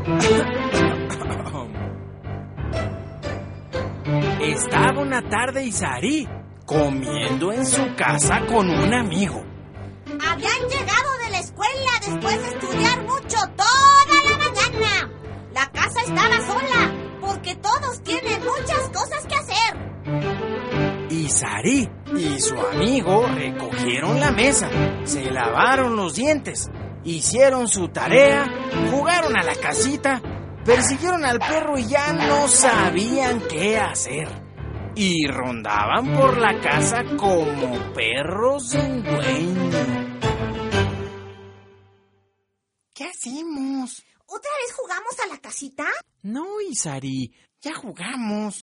Estaba una tarde Isarí comiendo en su casa con un amigo. Habían llegado de la escuela después de estudiar mucho toda la mañana. La casa estaba sola porque todos tienen muchas cosas que hacer. Isarí y su amigo recogieron la mesa, se lavaron los dientes, hicieron su tarea, jugaron a la casita, persiguieron al perro y ya no sabían qué hacer. Y rondaban por la casa como perros sin dueño. ¿Qué hacemos? ¿Otra vez jugamos a la casita? No, Isarí, ya jugamos.